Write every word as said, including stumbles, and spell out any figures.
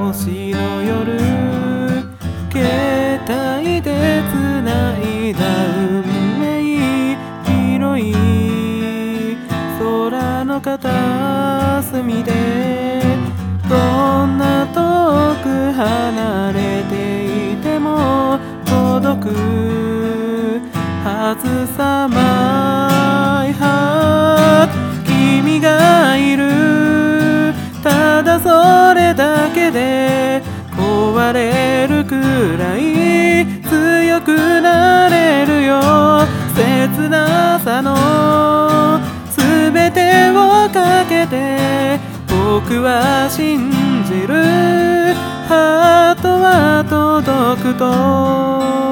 しの夜、携帯でつないだ運命、広い空の片隅で、どんな遠く離れていても届くはずさ。My heart、 君がいる、ただそれだけで壊れるくらい強くなれるよ。切なさのすべてをかけて僕は信じる。ハートは届くと